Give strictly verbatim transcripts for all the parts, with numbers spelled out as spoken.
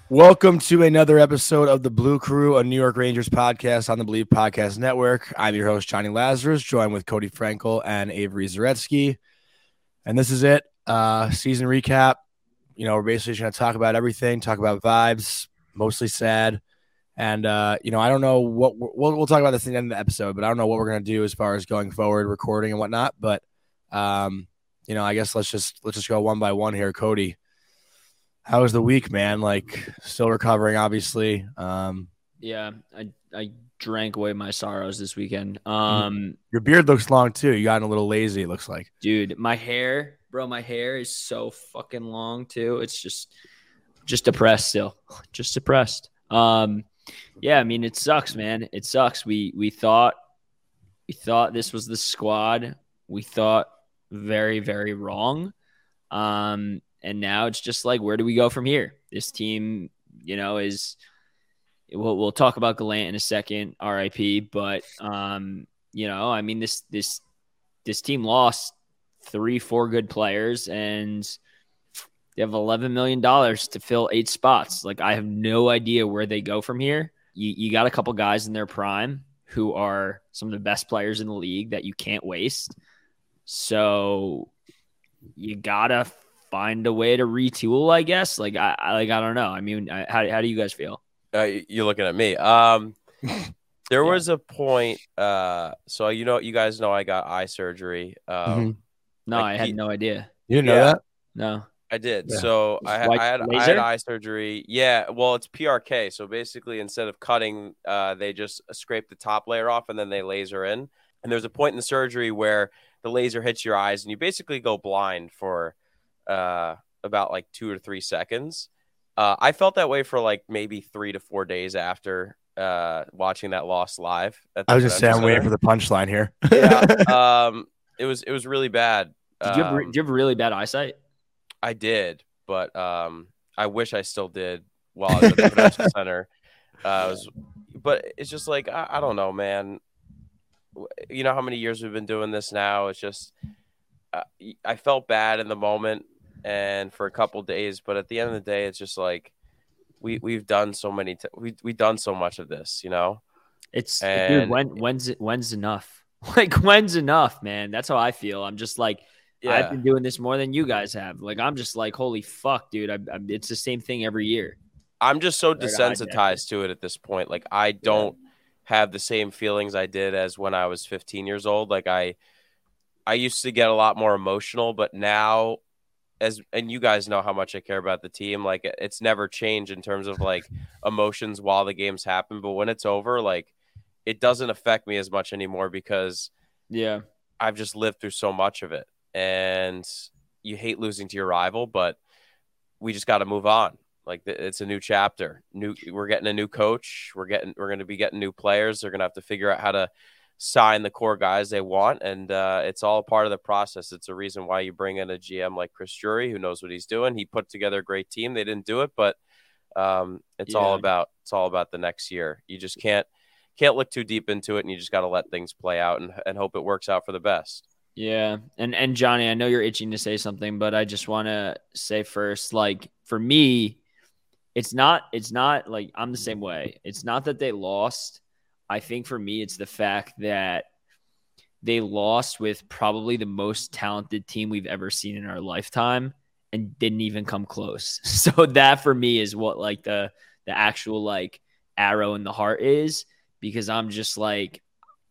Welcome to another episode of the Blue Crew, a New York Rangers podcast on the Believe Podcast Network. I'm your host, Johnny Lazarus, joined with Cody Frankel and Avery Zaretsky. And this is it. Uh, season recap. You know, we're basically just going to talk about everything, talk about vibes, mostly sad. And, uh, you know, I don't know what we'll, we'll talk about this at the end of the episode, but I don't know what we're going to do as far as going forward, recording and whatnot. But, um, you know, I guess let's just let's just go one by one here. Cody, how was the week, man? Like, still recovering, obviously. Um, yeah, I I drank away my sorrows this weekend. Um, your beard looks long too. You gotten a little lazy, it looks like. Dude, my hair, bro, my hair is so fucking long too. It's just, just depressed still, just depressed. Um, yeah, I mean, it sucks, man. It sucks. We we thought, we thought this was the squad. We thought very very wrong. Um. And now it's just like, where do we go from here? This team, you know, is we'll, we'll talk about Gallant in a second, R I P. But, um, you know, I mean, this this this team lost three, four good players, and they have eleven million dollars to fill eight spots. Like, I have no idea where they go from here. You, you got a couple guys in their prime who are some of the best players in the league that you can't waste. So you got to find a way to retool, I guess. Like, I, I like, I don't know. I mean, I, how, how do you guys feel? Uh, you're looking at me. Um, there yeah. was a point. Uh, so, you know, you guys know I got eye surgery. Um, mm-hmm. No, like I had he, no idea. You didn't know yeah, that? No. I did. Yeah. So I, Like I, had, I had eye surgery. Yeah. Well, it's P R K. So basically, instead of cutting, uh, they just scrape the top layer off and then they laser in. And there's a point in the surgery where the laser hits your eyes and you basically go blind for uh about like two or three seconds. Uh, I felt that way for like maybe three to four days after uh, watching that loss live. At the I was just saying, I'm waiting for the punchline here. yeah, um, it was it was really bad. Did you, have, um, did you have really bad eyesight? I did, but um, I wish I still did while I was at the convention center. Uh, it was, but it's just like I, I don't know, man. You know how many years we've been doing this now? It's just uh, I felt bad in the moment and for a couple days, but at the end of the day, it's just like we we've done so many t- we we've done so much of this, you know. It's and, dude, when when's it when's enough? Like, when's enough, man? That's how I feel. I'm just like, yeah. I've been doing this more than you guys have. Like, I'm just like, holy fuck, dude. I, I, it's the same thing every year. I'm just so desensitized to it at this point. Like, I don't yeah. have the same feelings I did as when I was fifteen years old. Like, I I used to get a lot more emotional, but now, as and you guys know how much I care about the team. Like, it's never changed in terms of like emotions while the games happen, but when it's over, like, it doesn't affect me as much anymore because yeah, I've just lived through so much of it. And you hate losing to your rival, but we just got to move on. Like, it's a new chapter. New, we're getting a new coach. We're getting, we're going to be getting new players. They're going to have to figure out how to sign the core guys they want, and uh, it's all part of the process. It's a reason why you bring in a G M like Chris Drury, who knows what he's doing. He put together a great team. They didn't do it, but um, it's yeah. all about it's all about the next year. You just can't can't look too deep into it, and you just got to let things play out and, and hope it works out for the best. Yeah, and and Johnny, I know you're itching to say something, but I just want to say first, like, for me, it's not it's not like I'm the same way. It's not that they lost. I think for me, it's the fact that they lost with probably the most talented team we've ever seen in our lifetime and didn't even come close. So that for me is what like the the actual like arrow in the heart is, because I'm just like,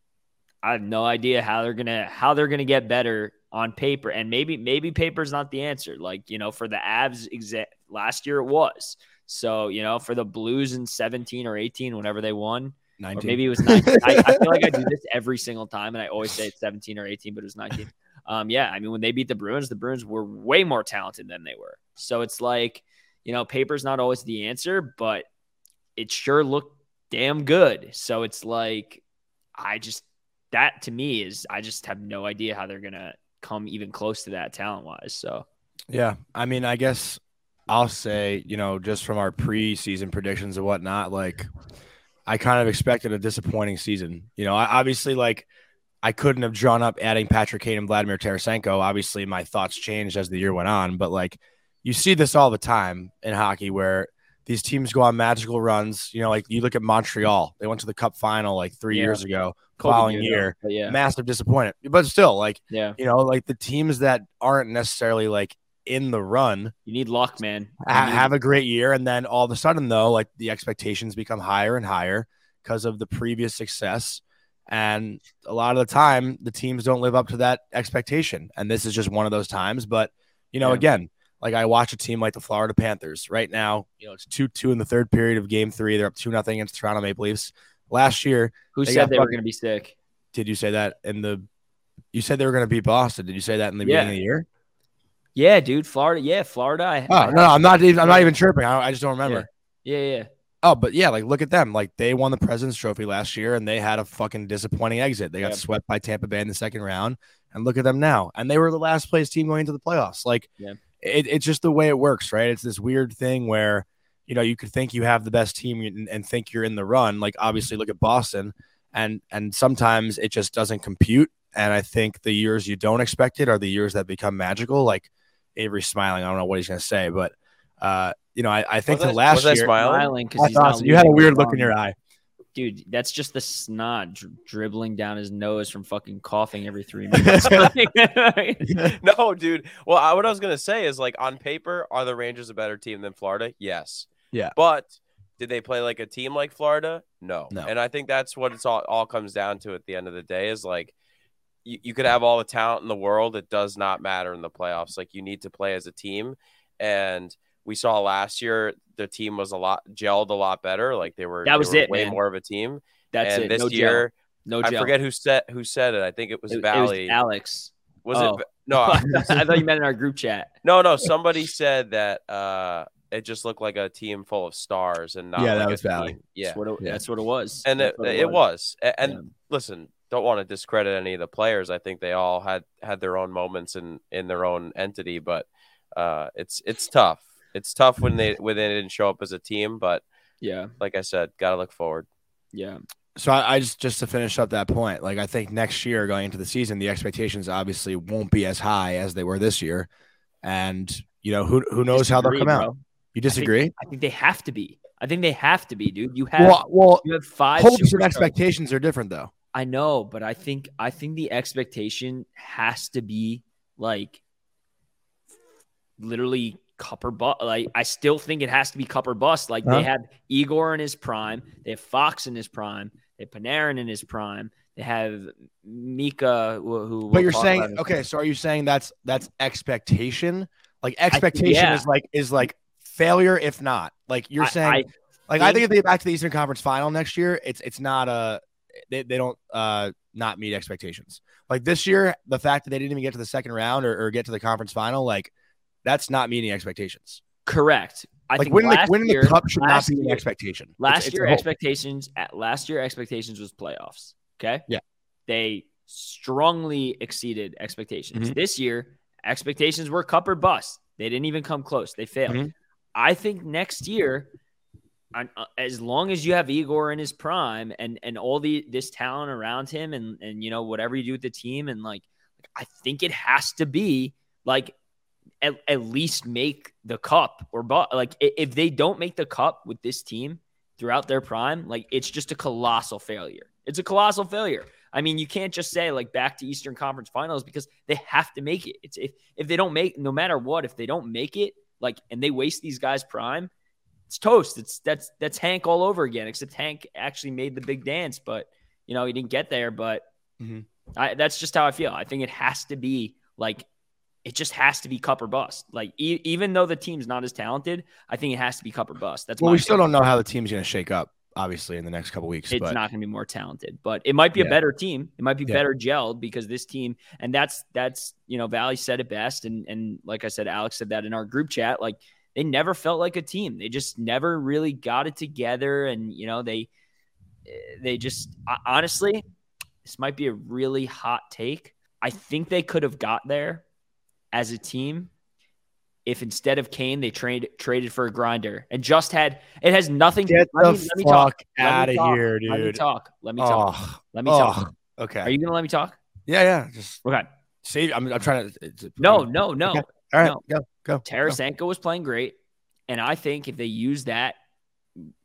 I have no idea how they're gonna how they're gonna get better on paper, and maybe maybe paper's not the answer. Like, you know, for the Avs exa- last year it was. So, you know, for the Blues in seventeen or eighteen, whenever they won. nineteen. Or maybe it was nineteen. I, I feel like I do this every single time, and I always say it's seventeen or eighteen, but it was nineteen. Um, yeah, I mean, when they beat the Bruins, the Bruins were way more talented than they were. So it's like, you know, paper's not always the answer, but it sure looked damn good. So it's like, I just, that to me is, I just have no idea how they're going to come even close to that talent-wise. So, yeah, I mean, I guess I'll say, you know, just from our preseason predictions and whatnot, like, I kind of expected a disappointing season. You know, I obviously, like, I couldn't have drawn up adding Patrick Kane and Vladimir Tarasenko. Obviously, my thoughts changed as the year went on, but, like, you see this all the time in hockey where these teams go on magical runs. You know, like you look at Montreal, they went to the Cup final like three Yeah. years ago, Kobe following did, year, though, but yeah. massive disappointment. But still, like, Yeah. you know, like the teams that aren't necessarily like in the run You need luck, man. You ha- need- have a great year. And then all of a sudden, though, like the expectations become higher and higher because of the previous success. And a lot of the time, the teams don't live up to that expectation. And this is just one of those times. But, you know, Yeah. again, like I watch a team like the Florida Panthers right now. You know, it's two two in the third period of game three. They're up two nothing against Toronto Maple Leafs. Last year, Who they said got they were fucking- going to be sick? did you say that in the? You said they were going to beat Boston. Did you say that in the Yeah. beginning of the year? Yeah, dude. Florida. Yeah, Florida. I, Oh I no, no, I'm not even. I'm not even chirping. I, I just don't Yeah. remember. Yeah, yeah. Oh, but yeah, like look at them. Like they won the President's Trophy last year, and they had a fucking disappointing exit. They got Yeah. swept by Tampa Bay in the second round, and look at them now. And they were the last place team going into the playoffs. Like Yeah. it, it's just the way it works, right? It's this weird thing where you know you could think you have the best team and, and think you're in the run. Like obviously, look at Boston, and and sometimes it just doesn't compute. And I think the years you don't expect it are the years that become magical. Like Avery's smiling. I don't know what he's gonna say, but uh, you know, I, I think Was the I- last was I year. smiling? Smiling because I he's thought not so. You had a losing weird the look in your run. eye. Dude, that's just the snot dri- dribbling down his nose from fucking coughing every three minutes. No, dude. Well, I, what I was gonna say is like on paper, are the Rangers a better team than Florida? Yes. Yeah. But did they play like a team like Florida? No. No. And I think that's what it's all, all comes down to at the end of the day is like you, you could have all the talent in the world. It does not matter in the playoffs. Like you need to play as a team. And we saw last year the team was a lot gelled a lot better. Like they were, That was they were it, way man. more of a team. That's and it. this No year, gel. No I gel. forget who said who said it. I think it was It, it was Valley. Alex. Was Oh. it? No, I thought you meant in our group chat. no, no. Somebody said that uh, it just looked like a team full of stars and not Yeah, like that a was Valley. team. Yeah, That's what it, Yeah. that's what it was. and it, That's what it was. A- And Yeah. listen, don't want to discredit any of the players. I think they all had had their own moments in in their own entity, but uh, it's it's tough. It's tough when they when they didn't show up as a team. But Yeah, like I said, gotta look forward. yeah. So I, I just just to finish up that point, like I think next year going into the season, the expectations obviously won't be as high as they were this year, and you know who who knows how they'll Disagree, come out. bro. You disagree? I think they have to be. I think they have to be, dude. You have Well, well, you have five hopes and superstars. expectations are different though. I know, but I think I think the expectation has to be like literally cup or bust. Like I still think it has to be cup or bust. Like Huh? they have Igor in his prime, they have Fox in his prime, they have Panarin in his prime, they have Mika who. who But we'll you're talk saying about in- okay, so are you saying that's that's expectation? Like expectation yeah. is like is like failure if not. Like you're I- saying I like I think- think if they get back to the Eastern Conference final next year, it's it's not a they, they don't uh not meet expectations. Like this year, the fact that they didn't even get to the second round or, or get to the conference final, like that's not meeting expectations. correct. I Like think winning the last winning year, the cup should not last be an year- expectation. It's- Last it's year a hope. expectations at last year expectations was playoffs. Okay. Yeah. They strongly exceeded expectations. Mhm. This year, expectations were cup or bust. They didn't even come close. They failed. Mhm. I think next year, I- uh, as long as you have Igor in his prime and and all the this talent around him and and you know whatever you do with the team and like I think it has to be like at, at least make the cup or but like i- if they don't make the cup with this team throughout their prime, like it's just a colossal failure. It's a colossal failure. I mean, you can't just say like back to Eastern Conference Finals because they have to make it. It's if if they don't make no matter what, if they don't make it, like and they waste these guys' prime, it's toast. It's that's that's Hank all over again. Except Hank actually made the big dance, but you know he didn't get there. But Mhm. I, that's just how I feel. I think it has to be like it just has to be cup or bust. Like e- even though the team's not as talented, I think it has to be cup or bust. That's Well, my we still opinion. don't know how the team's going to shake up, obviously, in the next couple weeks. It's but not going to be more talented, but it might be Yeah. a better team. It might be Yeah. better gelled because this team, and that's that's you know Valley said it best, and and like I said, Alex said that in our group chat. Like they never felt like a team. They just never really got it together, and you know they they just honestly, this might be a really hot take. I think they could have got there as a team if instead of Kane they trade traded for a grinder and just had it has nothing. Get let the me, let me talk. fuck Let me out of talk. here, Let me dude. talk. Let me talk. Oh, Let me talk. oh, okay. Are you gonna let me talk? yeah, yeah. Just Okay. save. I'm, I'm trying to. it's- No, no, no. Okay. All right, no. go, go. go. Tarasenko was playing great, and I think if they use that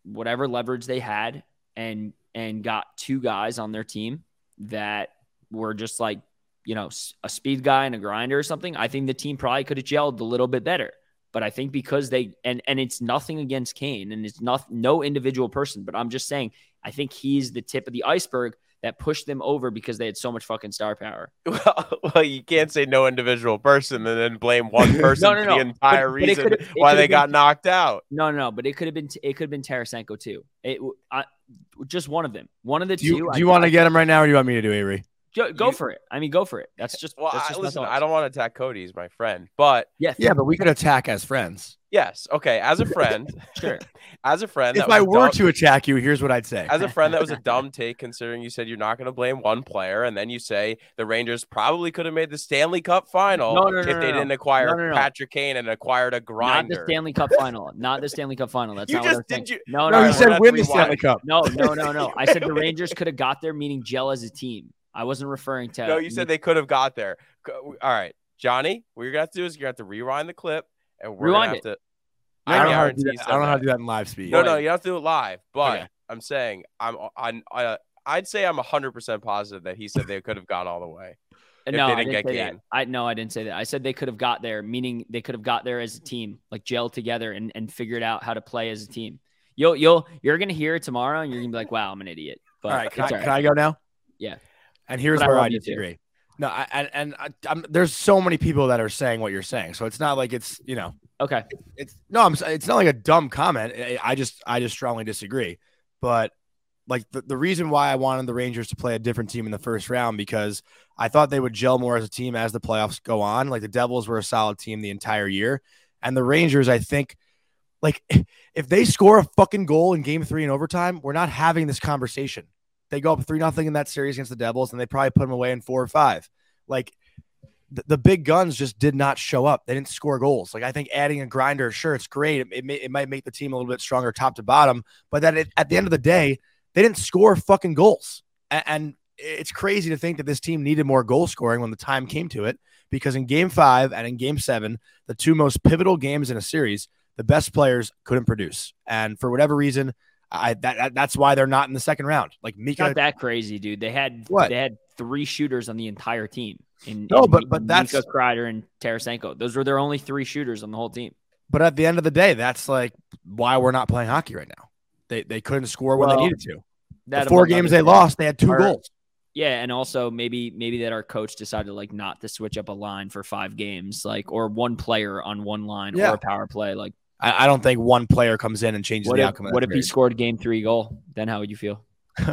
whatever leverage they had and and got two guys on their team that were just like, you know, a speed guy and a grinder or something, I think the team probably could have gelled a little bit better. But I think because they and and it's nothing against Kane and it's not no individual person, but I'm just saying I think he's the tip of the iceberg that pushed them over because they had so much fucking star power. Well, well you can't say no individual person and then blame one person no, no, for no. the entire but, reason but why they been, got knocked out. No, no, but it could have been it could have been Tarasenko too. It I, just one of them, one of the do you, two. Do you want to get him right now, or do you want me to do Avery? Go, go You, for it. I mean, go for it. That's just well. that's I, just listen, I don't want to attack Cody. He's my friend, but yes, yeah, but we could attack as friends. Yes. Okay. As a friend, sure. As a friend, if that I was were dumb, to attack you, here's what I'd say. As a friend, that was a dumb take, considering you said you're not going to blame one player, and then you say the Rangers probably could have made the Stanley Cup final no, no, no, if no, they no. didn't acquire no, no, no. Patrick Kane and acquired a grinder. Not the Stanley Cup final. Not the Stanley Cup final. That's you not just what I was did. You, no, no, no, he no, said no, win the rewind. Stanley Cup. No, no, no, no. I said the Rangers could have got there, meaning gel as a team. I wasn't referring to. No, you said they could have got there. All right, Johnny, what you're going to have to do is you're going to have to rewind the clip, and we're going to have to. I don't, know how to do guarantee that. I don't know how to do that in live speed. No, no, you don't have to do it live. But Okay. I'm saying I'm on. I, I'd say I'm one hundred percent positive that he said they could have got all the way. If no, they I didn't didn't get say Kane. that. I no, I didn't say that. I said they could have got there, meaning they could have got there as a team, like gelled together and, and figured out how to play as a team. You'll you'll you're gonna hear it tomorrow, and you're gonna be like, "Wow, I'm an idiot." But all right, can, I, all right. can I go now? Yeah. And here's But I where love I you disagree. No, I, and and I, I'm, there's so many people that are saying what you're saying, so it's not like it's you know. Okay. It's no, I'm. It's not like a dumb comment. I, I just, I just strongly disagree. But like the, the reason why I wanted the Rangers to play a different team in the first round because I thought they would gel more as a team as the playoffs go on. Like the Devils were a solid team the entire year, and the Rangers, I think, like if they score a fucking goal in Game Three in overtime, we're not having this conversation. They go up three nothing in that series against the Devils, and they probably put them away in four or five. Like. The, the big guns just did not show up. They didn't score goals. Like I think adding a grinder, sure, it's great. It, it, may, it might make the team a little bit stronger top to bottom, but that it, at the end of the day, they didn't score fucking goals. And, and it's crazy to think that this team needed more goal scoring when the time came to it, because in game five and in game seven, the two most pivotal games in a series, the best players couldn't produce. And for whatever reason, I that, that that's why they're not in the second round. Like Mika, not that crazy, dude. They had what? They had three shooters on the entire team. In, no, in, but but in that's Mika, Kreider and Tarasenko. Those were their only three shooters on the whole team. But at the end of the day, that's like why we're not playing hockey right now. They they couldn't score when well, they needed to. That the four games they lost, they had two our, goals. Yeah, and also maybe maybe that our coach decided like not to switch up a line for five games, like or one player on one line yeah. or a power play. Like I, I don't think one player comes in and changes what the if, outcome. Of what that if he series. scored game three goal? Then how would you feel?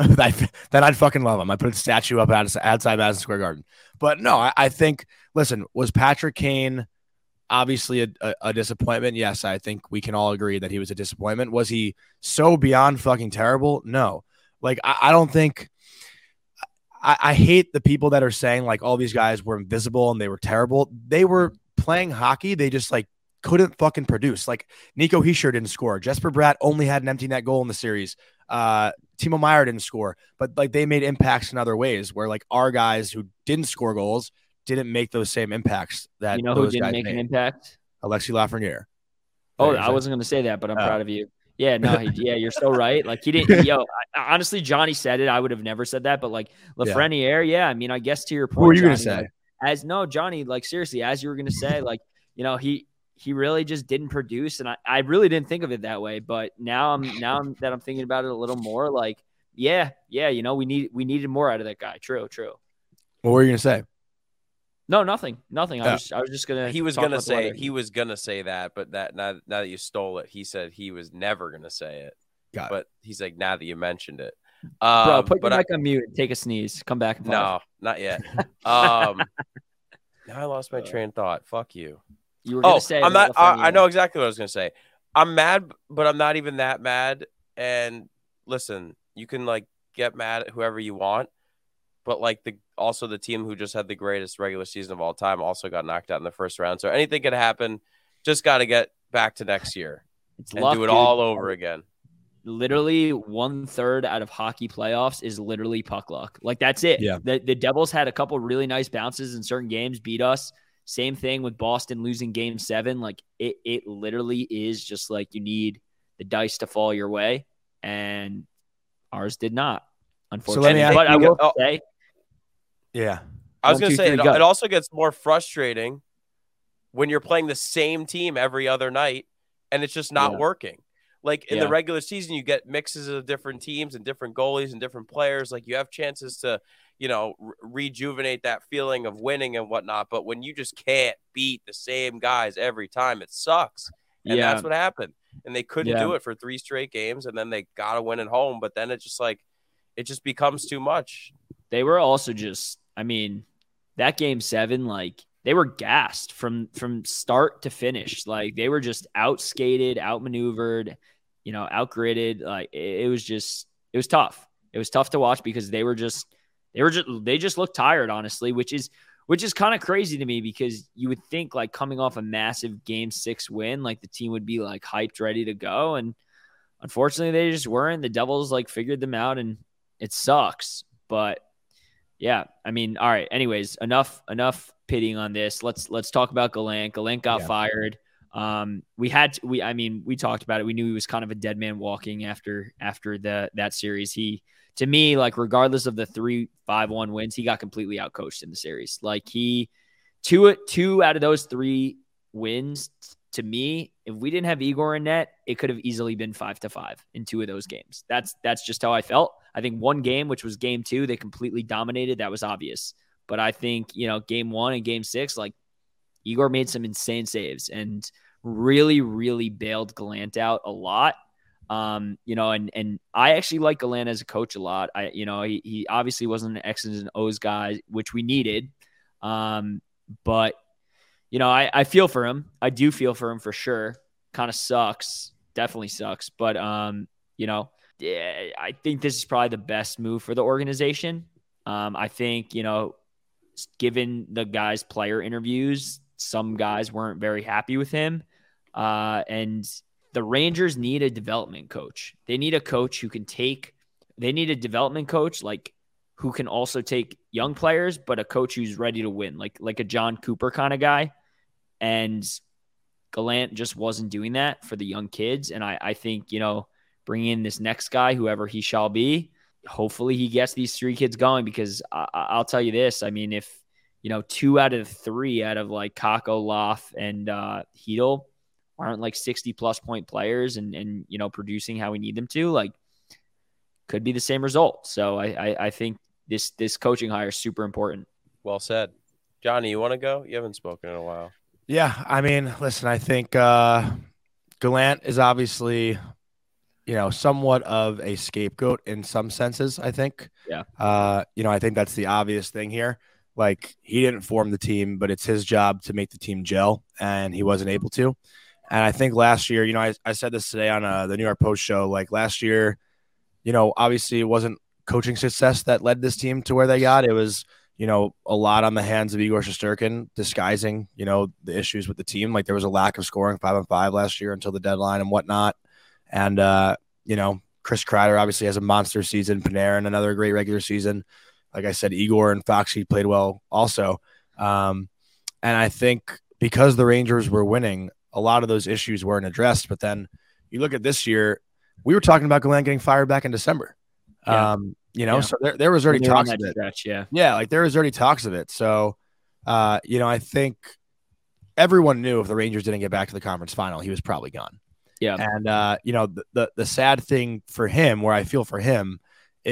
Then I'd fucking love him. I put a statue up outside Madison Square Garden. But no, I, I think, listen, was Patrick Kane obviously a, a, a disappointment? Yes, I think we can all agree that he was a disappointment. Was he so beyond fucking terrible? No. Like, I, I don't think I, I hate the people that are saying like all these guys were invisible and they were terrible. They were playing hockey. They just like couldn't fucking produce. Like Nico Hischier didn't score. Jesper Bratt only had an empty net goal in the series. Uh, Timo Meier didn't score, but like they made impacts in other ways where like our guys who didn't score goals didn't make those same impacts that you know who those didn't guys make made. an impact? Alexis Lafreniere. Oh, Right, I wasn't going to say that, but I'm Oh. proud of you. Yeah, no, he, yeah, you're so right. Like he didn't. Yo, I, honestly, Johnny said it. I would have never said that, but like Lafreniere, yeah. I mean, I guess to your point, What were you going to Johnny, say? like, as no, Johnny, like seriously, as you were going to say, like you know, he he really just didn't produce, and I, I really didn't think of it that way. But now I'm now I'm, that I'm thinking about it a little more, like yeah, yeah, you know, we need we needed more out of that guy. True, true. What were you going to say? No, nothing, nothing. I Yeah. was I was just gonna. He was talk gonna about the say weather. he was gonna say that, but that now, now that you stole it, he said he was never gonna say it. Got it. But he's like, now that you mentioned it, Bro, um, put your but I, mic on mute. And take a sneeze. Come back. In five. no, not yet. Um, now I lost my train of thought. Fuck you. You were gonna Oh, say I'm about not. I, I Lafreniere. know exactly what I was gonna say. I'm mad, but I'm not even that mad. And listen, you can like get mad at whoever you want, but like the also the team who just had the greatest regular season of all time also got knocked out in the first round. So anything could happen. Just got to get back to next year It's and luck, do it dude. all over again. Literally one third out of hockey playoffs is literally puck luck. Like that's it. Yeah. The the Devils had a couple really nice bounces in certain games, beat us. Same thing with Boston losing game seven. Like it it literally is just like you need the dice to fall your way. and ours did not, So unfortunately. let me but ask I you- will oh. say, Yeah. I was One, going two, to say, three, it, go. it also gets more frustrating when you're playing the same team every other night and it's just not Yeah. working. Like in Yeah. the regular season, you get mixes of different teams and different goalies and different players. Like you have chances to, you know, re- rejuvenate that feeling of winning and whatnot. But when you just can't beat the same guys every time, it sucks. And yeah, that's what happened. And they couldn't Yeah. do it for three straight games. And then they got to win at home. But then it just like, it just becomes too much. they were also just, I mean, that game seven, like they were gassed from from start to finish. Like they were just outskated, outmaneuvered, you know, outgritted. Like it, it was just, it was tough. It was tough to watch because they were just, they were just, they just looked tired, honestly, which is, which is kind of crazy to me because you would think like coming off a massive game six win, like the team would be like hyped, ready to go. And unfortunately they just weren't. The Devils like figured them out and it sucks. But yeah, I mean, all right. Anyways, enough enough pitting on this. Let's let's talk about Gallant. Gallant got Yeah. fired. Um, we had to, we I mean, we talked about it. We knew he was kind of a dead man walking after after the that series. He to me, like regardless of the three five one wins, he got completely outcoached in the series. Like he two two out of those three wins to me, if we didn't have Igor in net, it could have easily been five to five in two of those games. That's that's just how I felt. I think one game, which was game two, they completely dominated. That was obvious. But I think, you know, game one and game six, like Igor made some insane saves and really, really bailed Gallant out a lot. Um, you know, and and I actually like Gallant as a coach a lot. I, you know, he, he obviously wasn't an X's and O's guy, which we needed. Um, but you know, I, I feel for him. I do feel for him for sure. Kind of sucks. Definitely sucks. But, um, you know, yeah, I think this is probably the best move for the organization. Um, I think, you know, given the guys' player interviews, some guys weren't very happy with him. Uh, and the Rangers need a development coach. They need a coach who can take, they need a development coach, like who can also take young players, but a coach who's ready to win, like, like a John Cooper kind of guy. And Gallant just wasn't doing that for the young kids. And I, I think, you know, bringing in this next guy, whoever he shall be, hopefully he gets these three kids going because I, I'll tell you this. I mean, if, you know, two out of three out of like Kakko, Loff, and uh, Hedel aren't like sixty plus point players and, and, you know, producing how we need them to, like, could be the same result. So I, I, I think this, this coaching hire is super important. Well said. Johnny, you want to go? You haven't spoken in a while. Yeah, I mean, listen, I think uh, Gallant is obviously, you know, somewhat of a scapegoat in some senses, I think. Yeah. Uh, you know, I think that's the obvious thing here. Like, he didn't form the team, but it's his job to make the team gel, and he wasn't able to. And I think last year, you know, I, I said this today on uh, the New York Post show, like last year, you know, obviously it wasn't coaching success that led this team to where they got. It was, you know, a lot on the hands of Igor Shesterkin disguising, you know, the issues with the team. Like there was a lack of scoring five on five last year until the deadline and whatnot. And, uh, you know, Chris Kreider obviously has a monster season. Panarin, another great regular season. Like I said, Igor and Foxy played well also. Um, and I think because the Rangers were winning, a lot of those issues weren't addressed. But then you look at this year, we were talking about Gallant getting fired back in December. Yeah. Um, you know, Yeah. so there, there was already When they were on talks of that it. stretch, yeah. Yeah, like there was already talks of it. So, uh, you know, I think everyone knew if the Rangers didn't get back to the conference final, he was probably gone. Yeah. And, uh, you know, the, the, the sad thing for him, where I feel for him,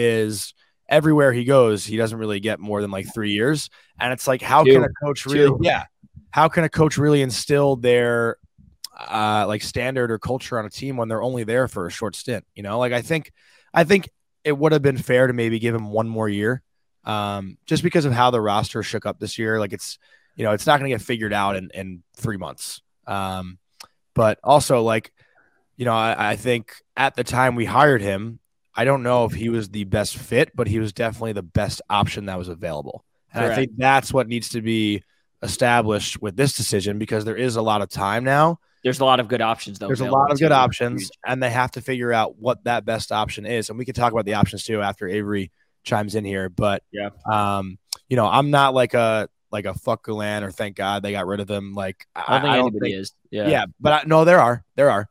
is everywhere he goes, he doesn't really get more than like three years. And it's like, how Two. can a coach really, Two. yeah, how can a coach really instill their uh, like standard or culture on a team when they're only there for a short stint? You know, like I think, I think it would have been fair to maybe give him one more year, um, just because of how the roster shook up this year. Like it's, you know, it's not going to get figured out in, in three months. Um, but also like, you know, I, I think at the time we hired him, I don't know if he was the best fit, but he was definitely the best option that was available. And Correct. I think that's what needs to be established with this decision, because there is a lot of time now. There's a lot of good options, though. There's a available, lot of good too. options, Huge. and they have to figure out what that best option is. And we can talk about the options too after Avery chimes in here. But Yeah. um, you know, I'm not like a like a fuck Gallant or thank God they got rid of him. Like I don't think I don't anybody think, is. Yeah. yeah, but I, no, there are there are.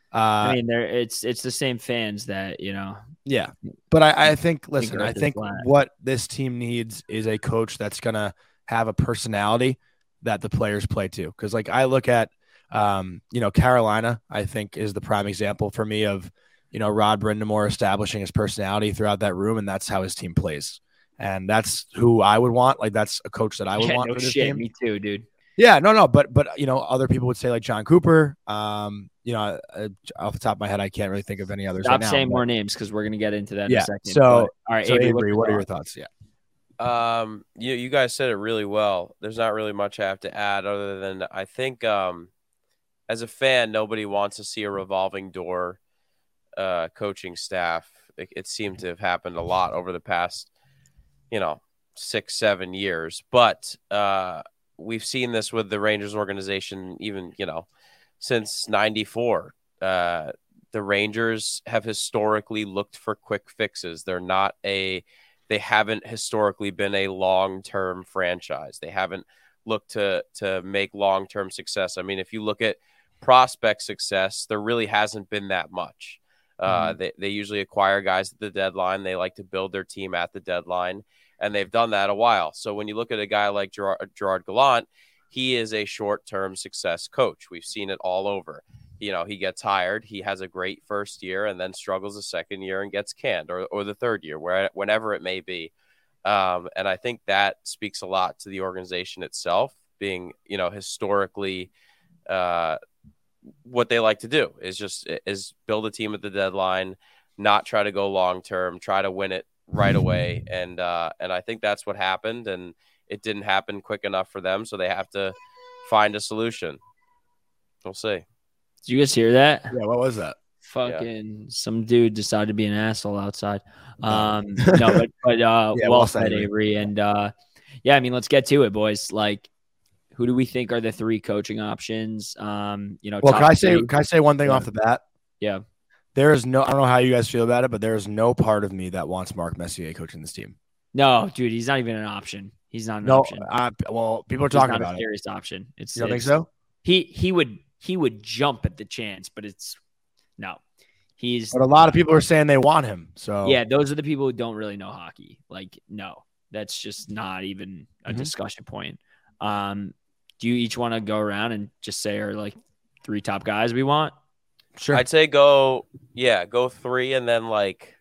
Uh, I mean, there it's it's the same fans that you know. yeah, but I, I think listen, are I at this think flat. what this team needs is a coach that's gonna have a personality that the players play to. Because like I look at, um, you know, Carolina, I think is the prime example for me of, you know, Rod Brindamore establishing his personality throughout that room, and that's how his team plays. And that's who I would want. Like that's a coach that I would Yeah, want no for this shit, team. me too, dude. Yeah, no, no, but but you know, other people would say like John Cooper. Um, you know, uh, off the top of my head, I can't really think of any others. Stop right now, saying but, more names because we're gonna get into that yeah. in a second. So, But, all right, so Avery, Avery, what's what are your your thoughts? thoughts? Yeah. Um, you you guys said it really well. There's not really much I have to add other than I think um, as a fan, nobody wants to see a revolving door uh, coaching staff. It, it seemed to have happened a lot over the past, you know, six seven years. But uh, we've seen this with the Rangers organization, even you know, since ninety-four. Uh, the Rangers have historically looked for quick fixes. They're not a They haven't historically been a long-term franchise. They haven't looked to to make long-term success. I mean, if you look at prospect success, there really hasn't been that much. Uh, Mm-hmm. they, they usually acquire guys at the deadline. They like to build their team at the deadline, and they've done that a while. So when you look at a guy like Gerard, Gerard Gallant, he is a short-term success coach. We've seen it all over. You know, he gets hired, he has a great first year and then struggles the second year and gets canned, or, or the third year, where whenever it may be. Um, and I think that speaks a lot to the organization itself being, you know, historically uh, what they like to do is just is build a team at the deadline, not try to go long-term, try to win it right away. And, uh, and I think that's what happened, and it didn't happen quick enough for them. So they have to find a solution. We'll see. Did you guys hear that? Yeah. What was that? Fucking some dude decided to be an asshole outside. Oh. Um, no, but but uh, Yeah, well well said, said, Avery. Avery. And uh, yeah, I mean, let's get to it, boys. Like, who do we think are the three coaching options? Um, you know, Well, top can I say three? can I say one thing Yeah. off the bat? Yeah. There is no. I don't know how you guys feel about it, but there is no part of me that wants Mark Messier coaching this team. No, dude, he's not even an option. He's not an No. option. I, well, people are He's talking not about a it. serious option. It's You don't think it's- so? He he would he would jump at the chance, but it's no. He's But a lot of people are saying they want him. So yeah, those are the people who don't really know hockey. Like, no, that's just not even a Mhm. discussion point. Um, do you each want to go around and just say are like three top guys we want? sure. I'd say go, yeah, go three and then like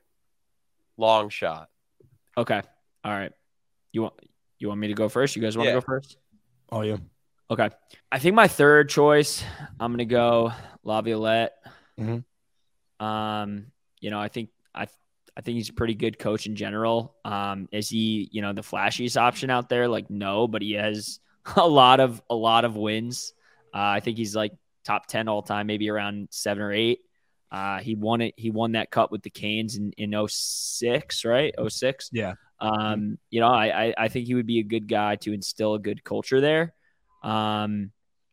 long shot. Okay. All right. You want you want me to go first? You guys want to Yeah. go first? Oh yeah. Okay. I think my third choice, I'm gonna go Laviolette. Mhm. Um, you know, I think I I think he's a pretty good coach in general. Um, is he, you know, the flashiest option out there? Like, no, but he has a lot of a lot of wins. Uh, I think he's like top ten all time, maybe around seven or eight. Uh, he won it. He won that cup with the Canes in in oh six, right? oh six. Yeah. Um, you know, I, I I think he would be a good guy to instill a good culture there. Um,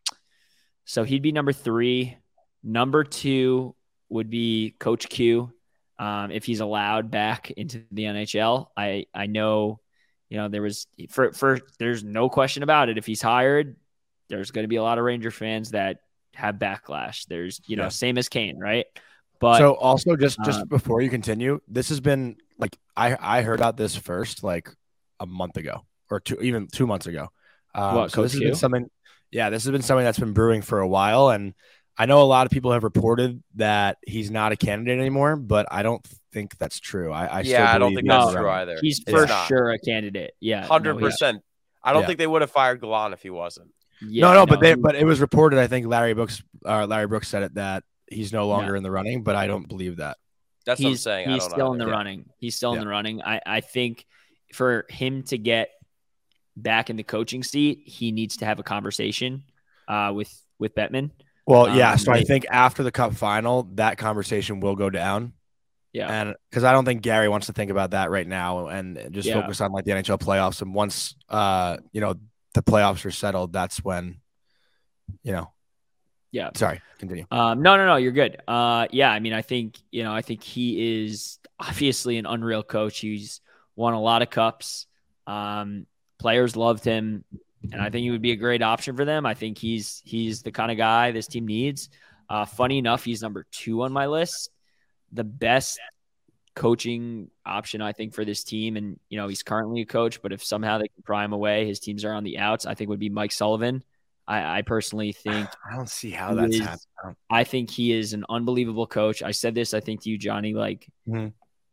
so he'd be number three. Number two would be Coach Q. Um, if he's allowed back into the N H L, I, I know, you know, there was for, for, there's no question about it. If he's hired, there's going to be a lot of Ranger fans that have backlash. There's, you know, Yeah. same as Kane, right? But So also just just uh, before you continue, this has been like I I heard about this first like a month ago or two even two months ago. Um, What, so this Coach has been Q? something. Yeah, this has been something that's been brewing for a while, and I know a lot of people have reported that he's not a candidate anymore, but I don't think that's true. I, I Yeah, still I don't believe think he's that's in the true running. either. he's It's for not. sure a candidate. Yeah. no, Hundred he- percent. I don't Yeah. think they would have fired Gallant if he wasn't. yeah, no, no, but they he- but it was reported. I think Larry Brooks, uh, Larry Brooks said it that he's no longer in the running, but I don't believe that. That's he's, what I'm saying. I He's don't still in either. the Yeah. running. He's still in Yeah. the running. I, I think for him to get back in the coaching seat, he needs to have a conversation uh, with with Bettman. Well, yeah. Um, So I they- think after the Cup final, that conversation will go down. Yeah. And because I don't think Gary wants to think about that right now and just Yeah. focus on like the N H L playoffs. And once, uh, you know, the playoffs are settled, that's when, you know, Yeah. sorry, continue. Um, no, no, no, you're good. Uh, yeah, I mean, I think, you know, I think he is obviously an unreal coach. He's won a lot of cups. Um, players loved him, and I think he would be a great option for them. I think he's he's the kind of guy this team needs. Uh, funny enough, he's number two on my list. The best coaching option, I think, for this team, and you know he's currently a coach, but if somehow they can pry him away, his teams are on the outs, I think would be Mike Sullivan. I, I personally think I don't see how that's is, happening. I think he is an unbelievable coach. I said this, I think, to you, Johnny. Like, mm-hmm.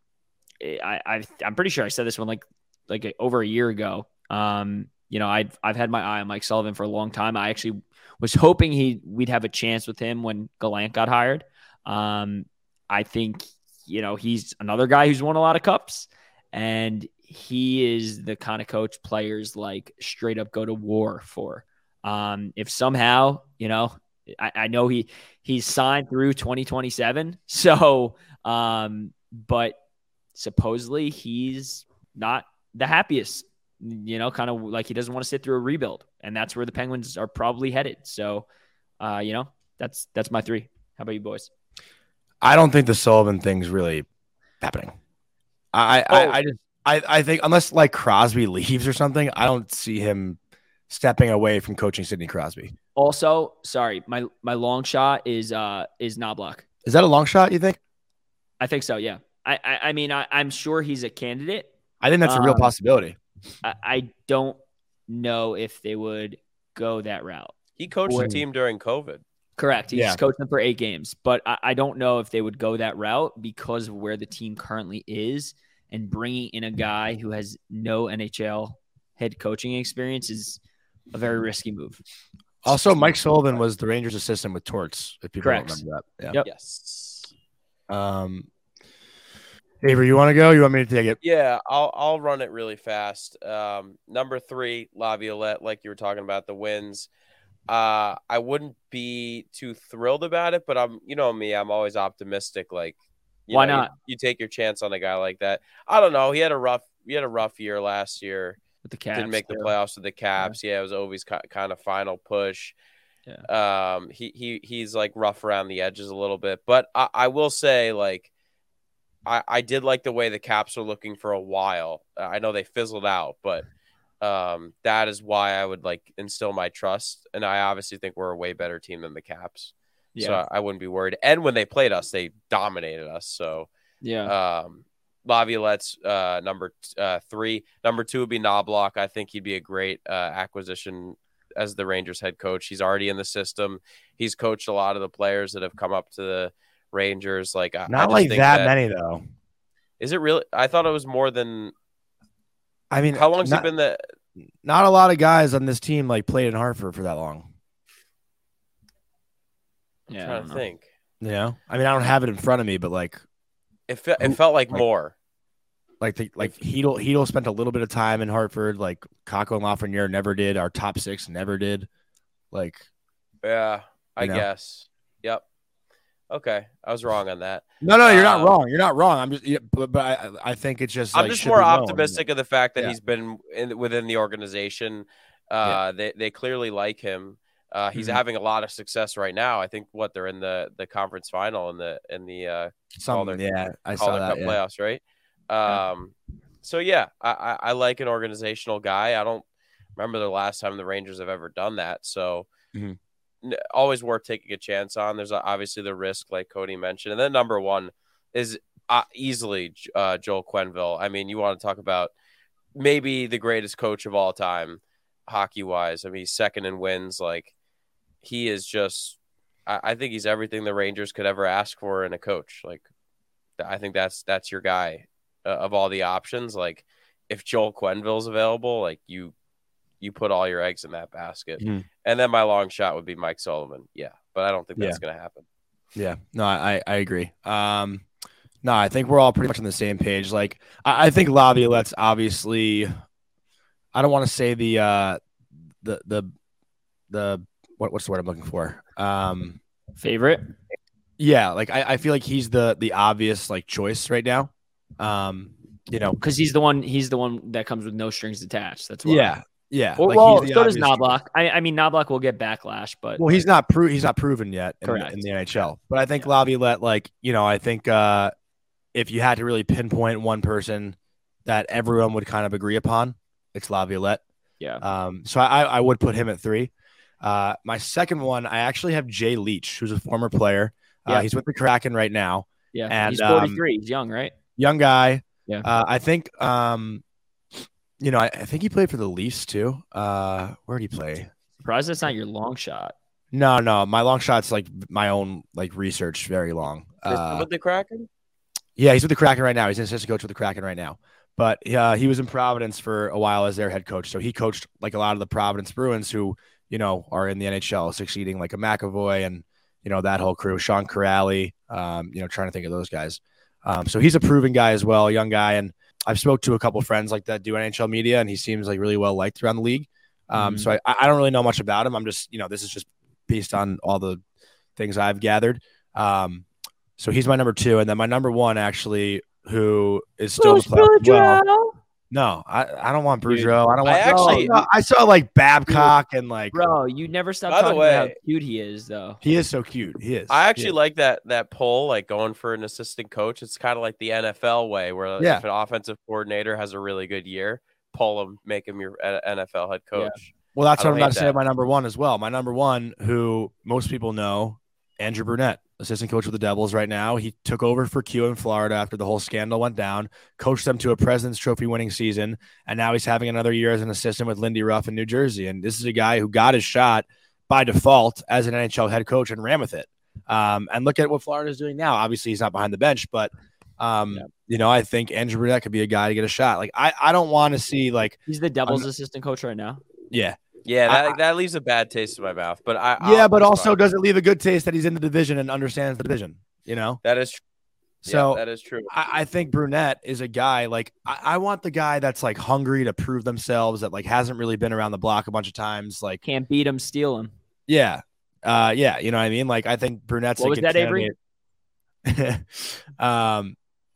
I, I, I'm pretty sure I said this one like like over a year ago. Um, you know, I've I've had my eye on Mike Sullivan for a long time. I actually was hoping he we'd have a chance with him when Gallant got hired. Um, I think you know he's another guy who's won a lot of cups, and he is the kind of coach players like straight up go to war for. Um, if somehow, you know, I, I know he he's signed through twenty twenty-seven. So, um, but supposedly he's not the happiest, you know, kind of like he doesn't want to sit through a rebuild. And that's where the Penguins are probably headed. So, uh, you know, that's that's my three. How about you boys? I don't think the Sullivan thing's really happening. I Oh. I, I just I, I think unless like Crosby leaves or something, I don't see him stepping away from coaching Sidney Crosby. Also, sorry, my my long shot is uh is Knobloch. Is that a long shot, you think? I think so, yeah. I I, I mean I, I'm sure he's a candidate. I think that's a real Um, possibility. I, I don't know if they would go that route. He coached Or- the team during COVID. Correct. He's Yeah. coached them for eight games, but I, I don't know if they would go that route because of where the team currently is, and bringing in a guy who has no N H L head coaching experience is a very risky move. Also, Mike Sullivan was the Rangers assistant with Torts, if people Correct. don't remember that. Yeah. Yep. Yes. Um, Avery, you want to go? You want me to take it? Yeah, I'll I'll run it really fast. Um, number three, Laviolette, like you were talking about the wins. Uh, I wouldn't be too thrilled about it, but I'm, you know me, I'm always optimistic. Like, you Why know, not? You, you take your chance on a guy like that. I don't know. He had a rough, he had a rough year last year. With the Caps, Didn't make the too. playoffs with the Caps. Yeah, it was always ki- kind of final push. Yeah. Um, he he he's like rough around the edges a little bit, but I, I will say like. I, I did like the way the Caps are looking for a while. Uh, I know they fizzled out, but um, that is why I would like instill my trust. And I obviously think we're a way better team than the Caps. Yeah. So I, I wouldn't be worried. And when they played us, they dominated us. So yeah. um, Laviolette's uh, number uh, three. Number two would be Knobloch. I think he'd be a great uh, acquisition as the Rangers head coach. He's already in the system. He's coached a lot of the players that have come up to the Rangers. Like I, Not I just like think that, that many though. Is it really? I thought it was more than. I mean, How long's not, he been the? Not a lot of guys on this team like played in Hartford for that long. I'm Yeah. I trying don't to know. think. You know, I mean, I don't have it in front of me, but like, It fe- it Who- felt like like- more. like the, like Hedel Hedel spent a little bit of time in Hartford. Like Kako and Lafreniere never did. Our top six never did. Like, Yeah, I You know? guess. Yep. Okay, I was wrong on that. no, no, you're not Um, wrong. You're not wrong. I'm just, yeah, but, but I, I think it's just. I'm like, just should more be known. optimistic of the fact that Yeah. he's been in, within the organization. Uh, they they clearly like him. Uh, he's Mhm. having a lot of success right now. I think what they're in the, the conference final in the in the uh, Some, their- yeah, I saw Calder that. Cup Yeah. playoffs, right? Um, so yeah, I, I, I like an organizational guy. I don't remember the last time the Rangers have ever done that. So Mhm. n- always worth taking a chance on. There's obviously the risk, like Cody mentioned, and then number one is uh, easily uh, Joel Quenneville. I mean, you want to talk about maybe the greatest coach of all time, hockey wise. I mean, he's second in wins. Like he is just. I, I think he's everything the Rangers could ever ask for in a coach. Like. I think that's that's your guy uh, of all the options. Like if Joel Quenneville's available, like you you put all your eggs in that basket. Mhm. And then my long shot would be Mike Sullivan. Yeah, but I don't think that's going to happen. Yeah, no, I, I agree. Um, no, I think we're all pretty much on the same page. Like, I, I think Laviolette's obviously, I don't want to say the, uh, the, the, the, what, what's the word I'm looking for? Um, Favorite? yeah, like I, I feel like he's the, the obvious like choice right now. Um, you know, Because he's the one. He's the one that comes with no strings attached. That's why. yeah, yeah. Well, like, well he's the so does obvious choice. Knobloch. I, I mean, Knobloch will get backlash, but Well, he's not pro- he's not proven yet in, the, Correct. in the N H L. But I think Laviolette, like, you know, I think uh, if you had to really pinpoint one person that everyone would kind of agree upon, it's Laviolette. yeah. Um, so I, I would put him at three. Uh, my second one, I actually have Jay Leach, who's a former player. Uh, Yeah. He's with the Kraken right now. Yeah, And, he's forty-three. Um, he's young, right? Young guy. Yeah. Uh, I think, um, you know, I, I think he played for the Leafs too. Uh, where did he play? Surprised that's not your long shot. No, no, my long shot's like my own like research, very long. Uh, with the Kraken? Yeah, he's with the Kraken right now. He's an assistant coach with the Kraken right now. But uh, he was in Providence for a while as their head coach. So he coached like a lot of the Providence Bruins who, you know, are in the N H L, succeeding like a McAvoy and, you know, that whole crew, Sean Corrali, um, you know, trying to think of those guys. Um, so he's a proven guy as well, young guy. And I've spoke to a couple friends like that do N H L media, and he seems like really well liked around the league. Um, Mm-hmm. So I, I don't really know much about him. I'm just, you know, this is just based on all the things I've gathered. Um, so he's my number two. And then my number one, actually, who is still in the playoffs. Well, no, I, I don't want Boudreaux. I don't want. I actually- no, I saw like Babcock and like. Bro, you never stop By the talking about how way- cute he is, though. He is so cute. He is. I actually He is. like that that poll, like going for an assistant coach. It's kind of like the N F L way, where like, Yeah. if an offensive coordinator has a really good year, pull him, make him your uh, N F L head coach. Well, that's I what I'm don't about to hate say. that. My number one as well. My number one, who most people know, Andrew Brunette, assistant coach with the Devils right now. He took over for Q in Florida after the whole scandal went down, coached them to a President's Trophy winning season, and now he's having another year as an assistant with Lindy Ruff in New Jersey. And this is a guy who got his shot by default as an N H L head coach and ran with it. Um, and look at what Florida is doing now. Obviously, he's not behind the bench, but um, Yeah. you know, I think Andrew Brunette could be a guy to get a shot. Like I, I don't want to see like, He's the Devils I'm- assistant coach right now. yeah, Yeah, that, I- that leaves a bad taste in my mouth. But I yeah, I'll- but it's also fine. does it leave a good taste that he's in the division and understands the division? You know, that is tr- so yeah, that is true. I, I think Brunette is a guy like I, I want the guy that's like hungry to prove themselves, that like hasn't really been around the block a bunch of times. Like, Can't beat him, steal him. yeah, uh, yeah, you know what I mean. Like, I think Brunette's What a was good that, Avery? candidate. um,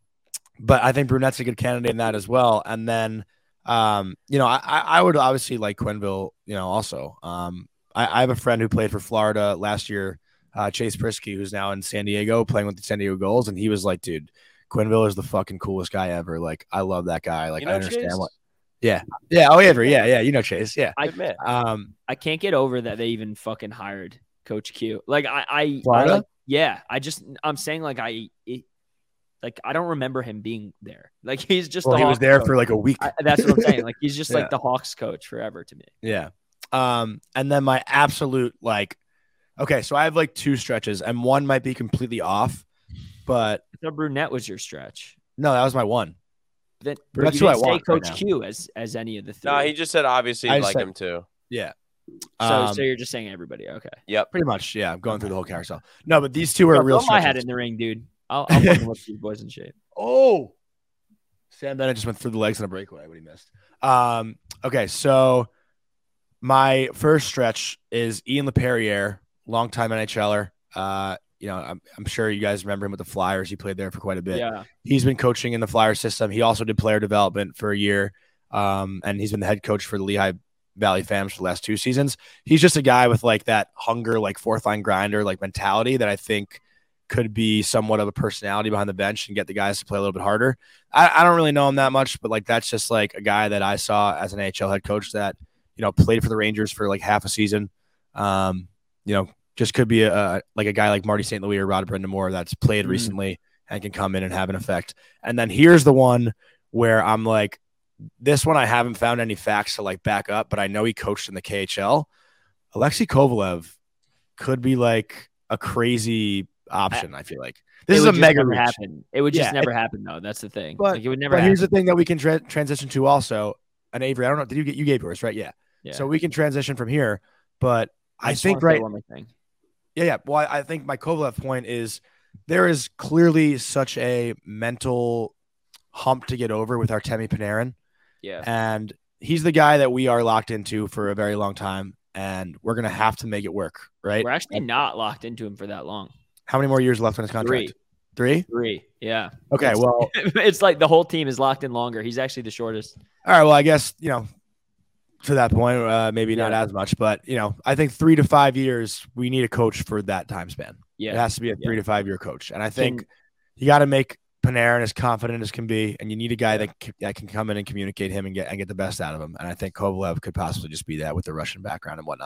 but I think Brunette's a good candidate in that as well. And then, um, you know, I, I I would obviously like Quenneville. You know, also, um, I, I have a friend who played for Florida last year. Uh, Chase Prisky, who's now in San Diego playing with the San Diego Gulls. And he was like, dude, Quenneville is the fucking coolest guy ever. Like, I love that guy. Like, You know I understand Chase? what. Yeah. Yeah. Oh, Avery. Yeah. Yeah. You know, Chase. Yeah. I- Good man. Um, I can't get over that they even fucking hired Coach Q. Like I, I, I Florida? like, yeah. I just, I'm saying like I, it, like I don't remember him being there. Like he's just. well, the he was Hawks there coach. for like a week. I, that's what I'm saying. Like he's just Yeah. like the Hawks coach forever to me. Yeah. Um, and then my absolute like, okay, so I have like two stretches, and one might be completely off, but So Brunette was your stretch. no, that was my one. Then But but that's you who I didn't say want right Coach now. Q as as any of the three. No, he just said obviously I you'd like said- him too. Yeah. so Um, so you're just saying everybody. Okay. Yep. pretty much. Yeah. I'm going through the whole carousel. No, but these two are Bro, real throw my head stretches. in the ring, dude. I'll, I'll fucking whip these boys in shape. Oh, Sam Bennett just went through the legs in a breakaway. What he missed. Um, okay, so my first stretch is Ian LePerriere, longtime NHLer. Uh, you know, I'm, I'm sure you guys remember him with the Flyers. He played there for quite a bit. Yeah. He's been coaching in the Flyer system. He also did player development for a year, um, and he's been the head coach for the Lehigh Valley Phantoms for the last two seasons. He's just a guy with like that hunger, like fourth line grinder, like mentality that I think could be somewhat of a personality behind the bench and get the guys to play a little bit harder. I, I don't really know him that much, but like that's just like a guy that I saw as an N H L head coach that, you know, played for the Rangers for like half a season. Um, you know, just could be a, a like a guy like Marty Saint Louis or Rod Brindamore that's played Mhm. recently and can come in and have an effect. And then here's the one where I'm like, this one I haven't found any facts to like back up, but I know he coached in the K H L. Alexei Kovalev could be like a crazy option. I, feel like this It is would a just mega never reach. happen. It would just Yeah, never happen though. That's the thing. But- like it would never But happen. here's the thing that we can tra- transition to also. And Avery, I don't know. Did you get you gave yours right? Yeah. Yeah. So we can transition from here. But I, just think wanna say right. one more thing. Yeah, yeah. Well, I I think my Kovalev point is there is clearly such a mental hump to get over with Artemi Panarin. Yeah. And he's the guy that we are locked into for a very long time. And we're going to have to make it work, right? We're actually not locked into him for that long. How many more years left on his contract? Three. Three? Three. Yeah. Okay, It's- well, it's like the whole team is locked in longer. He's actually the shortest. all right. Well, I guess, you know, to that point, uh, maybe not Yeah. as much, but, you know, I think three to five years, we need a coach for that time span. Yeah. It has to be a Yeah. three to five year coach. And I think Can- you got to make Panarin as confident as can be, and you need a guy that c- that can come in and communicate him and get and get the best out of him. And I think Kovalev could possibly just be that with the Russian background and whatnot.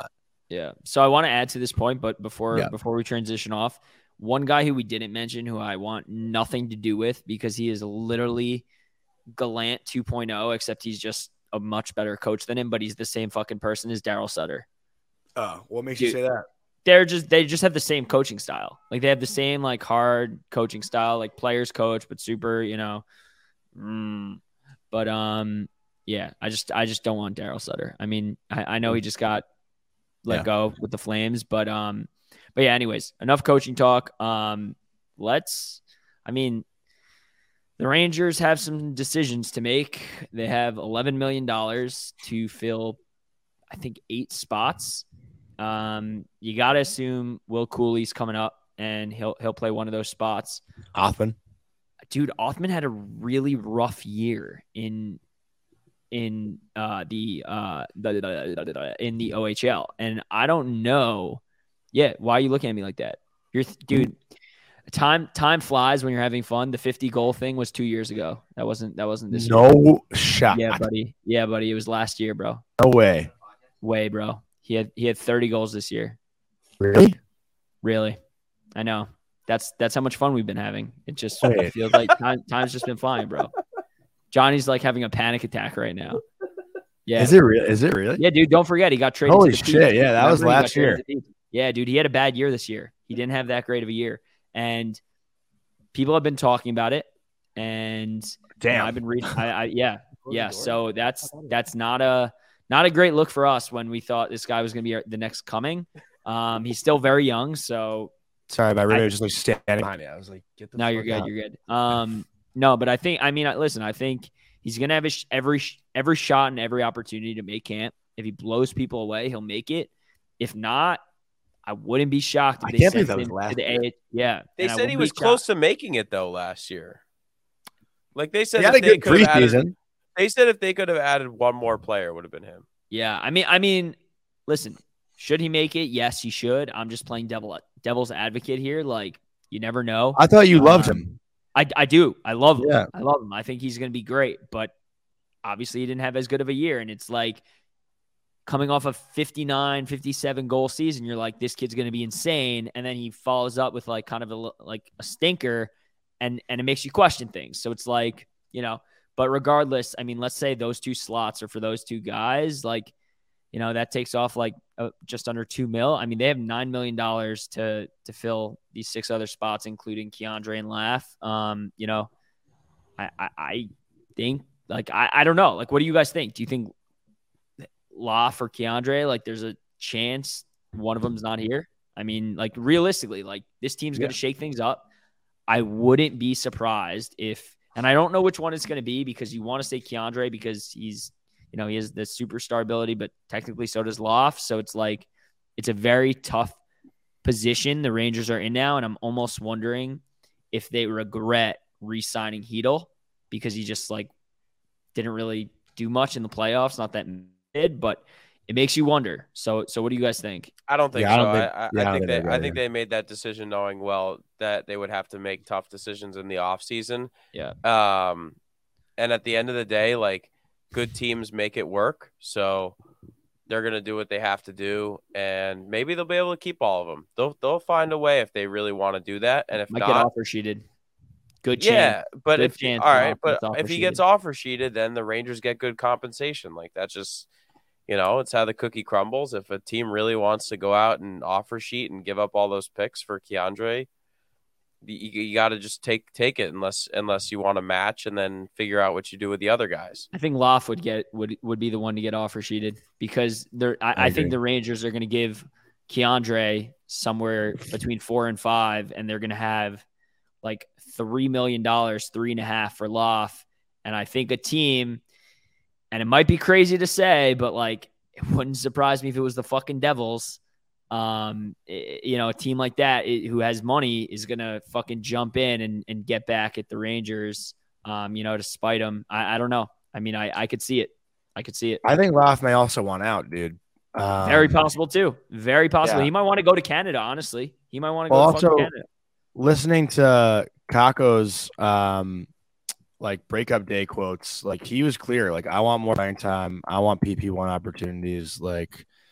Yeah. So I want to add to this point, but before Yeah. before we transition off, one guy who we didn't mention, who I want nothing to do with because he is literally Gallant 2.0, except he's just a much better coach than him, but he's the same fucking person as Daryl Sutter. Oh, what makes Dude. you say that? They're just they just have the same coaching style. Like they have the same like hard coaching style, like players coach, but super, you know. Mm, but um, yeah, I just I just don't want Daryl Sutter. I mean, I, I know he just got let Yeah. go with the Flames, but um, but yeah. Anyways, enough coaching talk. Um, let's. I mean, the Rangers have some decisions to make. They have eleven million dollars to fill, I think, eight spots. Um, you got to assume Will Cooley's coming up, and he'll he'll play one of those spots. Often. Dude, Othman had a really rough year in in uh, the uh the, the, the, the, in the O H L, and I don't know. Yeah, why are you looking at me like that? You're dude. Time time flies when you're having fun. The fifty goal thing was two years ago. That wasn't that wasn't this year. No shot. Yeah, buddy. Yeah, buddy. It was last year, bro. No way. Way, bro. He had he had thirty goals this year. Really? Really. I know. That's that's how much fun we've been having. It just Wait. it feels like time, time's just been flying, bro. Johnny's like having a panic attack right now. Yeah. Is it real? Is it really? Yeah, dude, don't forget he got traded. Holy to the shit, Peaks. yeah, that was Remember he got last traded year. to the Peaks. Yeah, dude, he had a bad year this year. He didn't have that great of a year. And people have been talking about it. And you know, Damn. I've been reading I, I yeah. Yeah. So that's that's not a not a great look for us when we thought this guy was gonna be our, the next coming. Um, he's still very young, so Sorry, my radio I- was just like standing behind me. I was like, get the no, fuck you're good. out. You're good. Um, no, but I think, I mean, I- listen, I think he's going to have his, every, every shot and every opportunity to make camp. If he blows people away, he'll make it. If not, I wouldn't be shocked if I they can't sent believe that him was last to the year. A. Yeah. They and I said he wouldn't be was close shocked. to making it though last year. Like they said, He had if a they good could have added, preseason. they said if they could have added one more player, it would have been him. Yeah. I mean, I mean, listen, should he make it? Yes, he should. I'm just playing devil, devil's advocate here. Like, you never know. I thought you loved Um, him. I, I do. I love him. Yeah. I love him. I think he's going to be great, but obviously he didn't have as good of a year. And it's like coming off a fifty-nine, fifty-seven goal season, you're like, this kid's going to be insane. And then he follows up with like kind of a, like a stinker and, and it makes you question things. So it's like, you know, but regardless, I mean, let's say those two slots are for those two guys, like, you know, that takes off like uh, just under two mil. I mean, they have nine million dollars to to fill these six other spots, including Keandre and Laugh. Um, you know, I, I, I think like I, I don't know. Like, what do you guys think? Do you think Laugh or Keandre, like there's a chance one of them's not here? I mean, like realistically, like this team's Yeah. going to shake things up. I wouldn't be surprised if, and I don't know which one it's going to be because you want to say Keandre because he's, you know, he has the superstar ability, but technically so does Loft. So it's like, it's a very tough position the Rangers are in now. And I'm almost wondering if they regret re-signing Hedel because he just like didn't really do much in the playoffs. Not that did, but it makes you wonder. So, so what do you guys think? I don't think Yeah, I so. don't I, think- I, yeah, I I don't think think they they I think do. they made that decision knowing well that they would have to make tough decisions in the offseason. Yeah. Um, and at the end of the day, like good teams make it work. So they're gonna do what they have to do, and maybe they'll be able to keep all of them. They'll they'll find a way if they really want want to do that. And if Might not, get offer sheeted. Good yeah. chance. But Good if chance all for right, Off but gets offer if he sheeted. gets offer sheeted, then the Rangers get good compensation. Like that's just. You know, it's how the cookie crumbles. If a team really wants to go out and offer sheet and give up all those picks for Keandre, you, you got to just take take it unless unless you want to match and then figure out what you do with the other guys. I think Loft would get would would be the one to get offer sheeted because they're. I, I I, think agree. the Rangers are going to give Keandre somewhere between four and five, and they're going to have like three million dollars, three and a half for Loft, and I think a team. And it might be crazy to say, but like it wouldn't surprise me if it was the fucking Devils. Um, it- you know, a team like that it, who has money is gonna fucking jump in and, and get back at the Rangers. Um, you know, to spite them. I, I don't know. I mean, I, I could see it. I could see it. I think Loft may also want out, dude. Um, Very possible too. Very possible. yeah. He might want to go to Canada. Honestly, he might want to go Well, to fucking also- Canada. Listening to Kako's um like breakup day quotes, like he was clear. Like I want more playing time. I want P P one opportunities. Like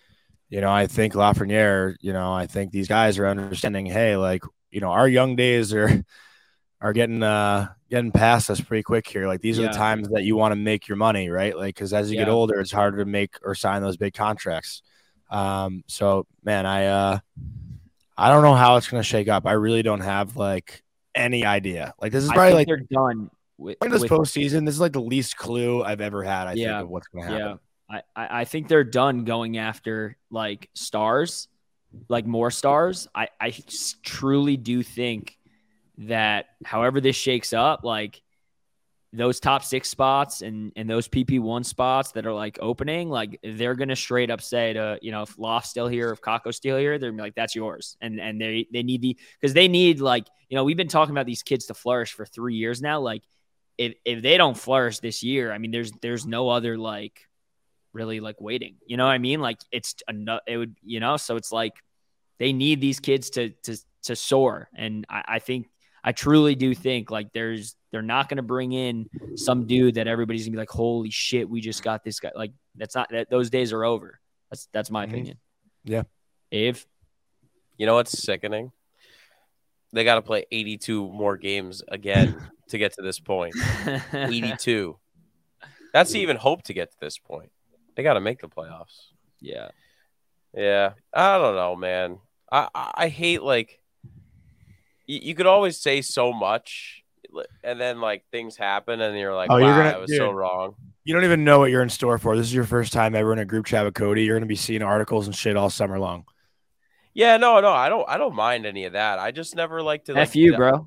you know, I think Lafreniere, you know, I think these guys are understanding, hey, like, you know, our young days are are getting uh getting past us pretty quick here. Like these are Yeah. the times that you want to make your money, right? Like because as you Yeah. get older, it's harder to make or sign those big contracts. Um, so man, I uh I don't know how it's gonna shake up. I really don't have like any idea. Like this is I probably think like they're done with, in this with postseason. This is like the least clue I've ever had. I Yeah. think of what's gonna happen. yeah. I, I I think they're done going after like stars, like more stars. I, I s- truly do think that however this shakes up, like those top six spots and, and those P P one spots that are like opening, like they're going to straight up say to, you know, if Loft's still here, if Kako's still here, they're gonna be like, that's yours. And, and they, they need the, cause they need like, you know, we've been talking about these kids to flourish for three years now. Like if, if they don't flourish this year, I mean, there's, there's no other like really like waiting, you know what I mean? Like it's enough, it would, you know, so it's like they need these kids to, to, to soar. And I, I think, I truly do think like there's, they're not going to bring in some dude that everybody's gonna be like, holy shit, we just got this guy. Like that's not that those days are over. That's, that's my Mhm. opinion. Yeah. Ave. You know what's sickening? They got to play eighty-two more games again to get to this point. eighty-two. That's to even hope to get to this point. They got to make the playoffs. Yeah. Yeah. I don't know, man. I, I, I hate like you, you could always say so much and then like things happen and you're like, Oh, wow, you're gonna- I was so dude. wrong. You don't even know what you're in store for. This is your first time ever in a group chat with Cody. You're gonna be seeing articles and shit all summer long. Yeah, no, no, I don't I don't mind any of that. I just never like to like F you, di- bro.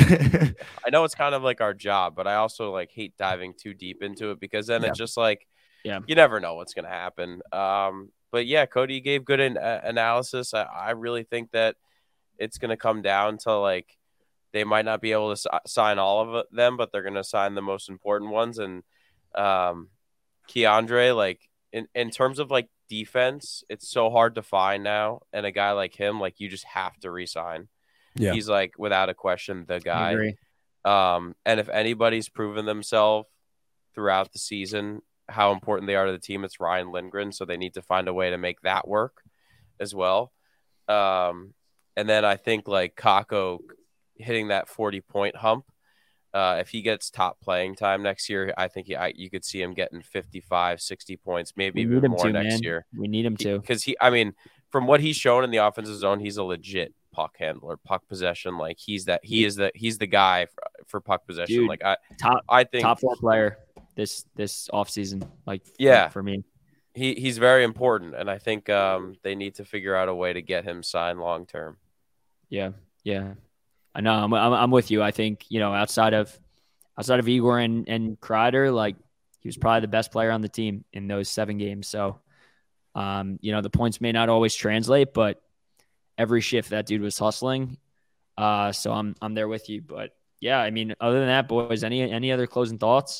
I know it's kind of like our job, but I also like hate diving too deep into it because then Yeah. it's just like Yeah. you never know what's gonna happen. Um, but yeah, Cody gave good an- uh, analysis. I, I really think that it's gonna come down to like they might not be able to s- sign all of them, but they're gonna sign the most important ones. And um, Keandre, like in in terms of like defense, it's so hard to find now. And a guy like him, like you just have to re-sign. Yeah. He's like without a question the I guy. agree. Um, and if anybody's proven themselves throughout the season how important they are to the team, it's Ryan Lindgren. So they need to find a way to make that work as well. Um, and then I think like Kako hitting that forty point hump. Uh, if he gets top playing time next year, I think he, I, you could see him getting fifty-five, sixty points, maybe We need even him more to, next man. year. We need him to. Because he, I mean, from what he's shown in the offensive zone, he's a legit puck handler, puck possession. Like he's that, he is the, he's the guy for, for puck possession. Dude, like I, Top I think top four player this this offseason. Like for, Yeah. for me. he, he's very important, and I think um, they need to figure out a way to get him signed long term. Yeah. Yeah. I know. I'm, I'm I'm with you. I think, you know, outside of outside of Igor and, and Kreider, like he was probably the best player on the team in those seven games. So um, you know, the points may not always translate, but every shift that dude was hustling. Uh, so I'm I'm there with you. But yeah, I mean, other than that, boys, any any other closing thoughts?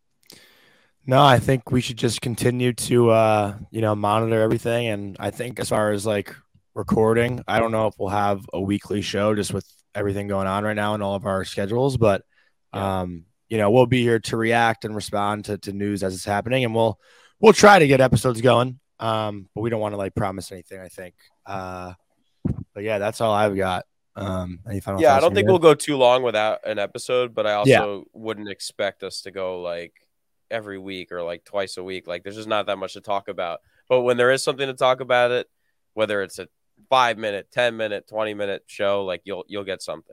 No, I think we should just continue to, uh, you know, monitor everything. And I think as far as like recording, I don't know if we'll have a weekly show just with everything going on right now in all of our schedules, but, Yeah. um, you know, we'll be here to react and respond to, to news as it's happening. And we'll, we'll try to get episodes going. Um, but we don't want to like promise anything, I think. Uh, but yeah, that's all I've got. Um, any final Yeah, I thoughts don't from think you we'll go too long without an episode, but I also Yeah. wouldn't expect us to go like every week or like twice a week. Like there's just not that much to talk about. But when there is something to talk about it, whether it's a five minute, ten minute, twenty minute show, like you'll you'll get something.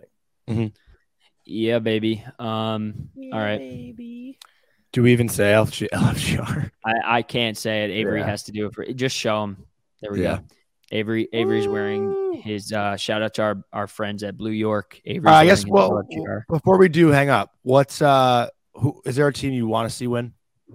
Yeah, baby. Um, all right. baby. Do we even say L F G R? I, I can't say it. Avery Yeah. has to do it for just show him. There we Yeah. go. Avery Avery's wearing his uh, shout out to our, our friends at Blue York. Avery's Uh, I wearing guess his well, L F G R. before we do hang up, what's uh who is there a team you want to see win?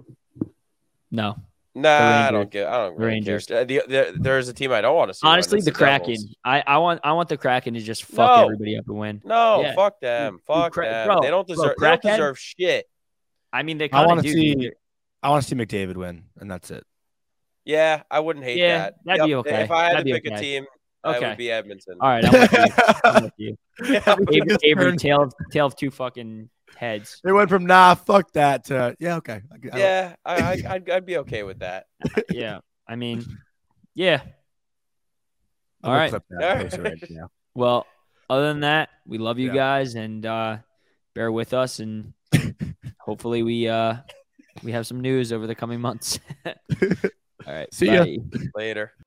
No, Nah, I Rangers. don't get. I don't really Rangers. care. The, the, there's a team I don't want to see. win. honestly, It's the Kraken. Devils. I, I want I want the Kraken to just fuck No. everybody up and win. No, Yeah. fuck them. Fuck Kra- them. bro, they don't bro, deserve. they don't Kraken- deserve shit. I mean, they I kind want of to do. see They're- I want to see McDavid win, and that's it. Yeah, I wouldn't hate Yeah, that. that'd be okay. If I had That'd to be pick a okay. team, I Okay. would be Edmonton. All right, I'm with you. I'm with you. Yeah, We Avery, just Avery turned- tail of tail of two fucking heads. They went from nah, fuck that to yeah, okay. I- I- yeah, I, I, I'd, I'd be okay with that. Yeah, I mean, yeah, I'm All gonna right. clip that and post it right now. Well, other than that, we love you Yeah. guys and uh, bear with us, and hopefully we uh, we have some news over the coming months. All right. See ya. Bye. Later.